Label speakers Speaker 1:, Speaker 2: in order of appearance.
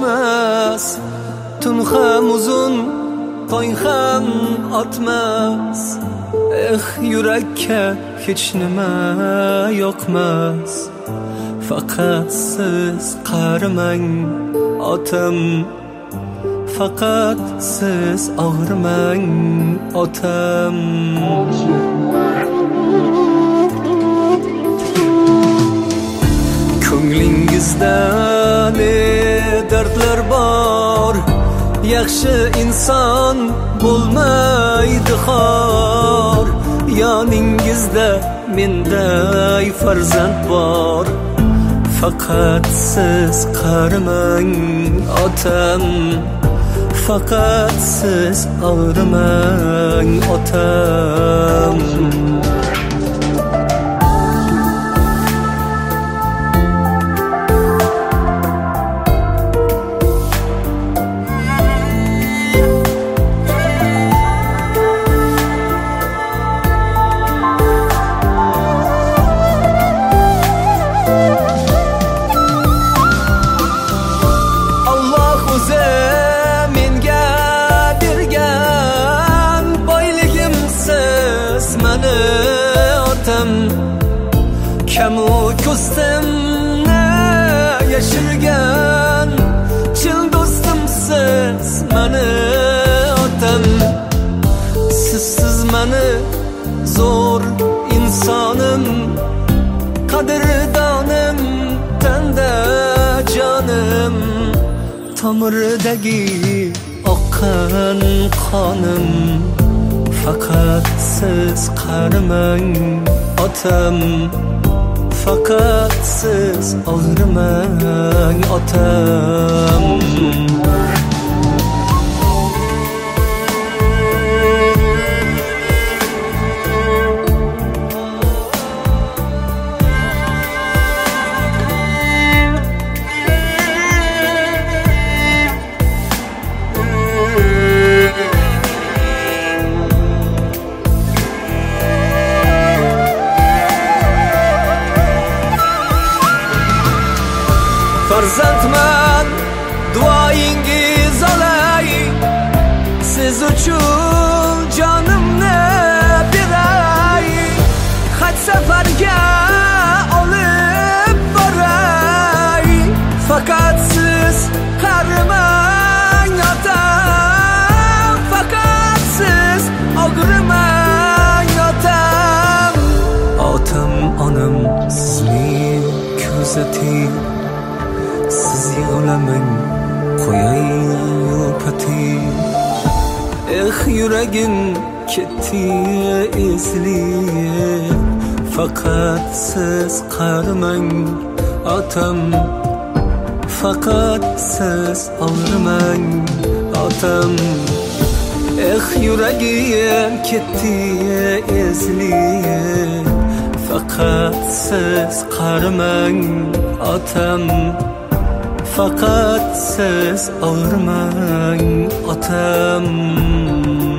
Speaker 1: o'tmas, tun ham uzun, tong ham otmas. Yurakka hech nima yoqmas. Faqat siz qarimang otam, faqat siz og'rimang otam. Ko'nglingizda ne dardlar bor, yaxshi inson bo'lmaydi xor. Yoningizda menday farzand bor, faqat siz qarimang otam, faqat siz og'rimang otam. Kamu ko'zimni yashirgan chin do'stim siz mani otam. Sizsiz mani zo'r insonim, qadrdonim, tanda jonim, tomirdagi oqqan qonim. Faqat siz qarimang otam, faqat siz og'rimang otam. Farzandman, duoyingiz olay, siz uchun jonimni beray. Haj safarga olib boray, faqat siz qarimang otam, faqat siz og'rimang otam. Otam, onam, sizni ko'zating, siz yig'lamang, qo'yay yo'pating. Yuragim ketdi ezilib, faqat siz qarimang otam, faqat siz og'rimang otam. Yuragim ketdi ezilib, faqat siz qarimang otam, faqat siz og'rimang otam.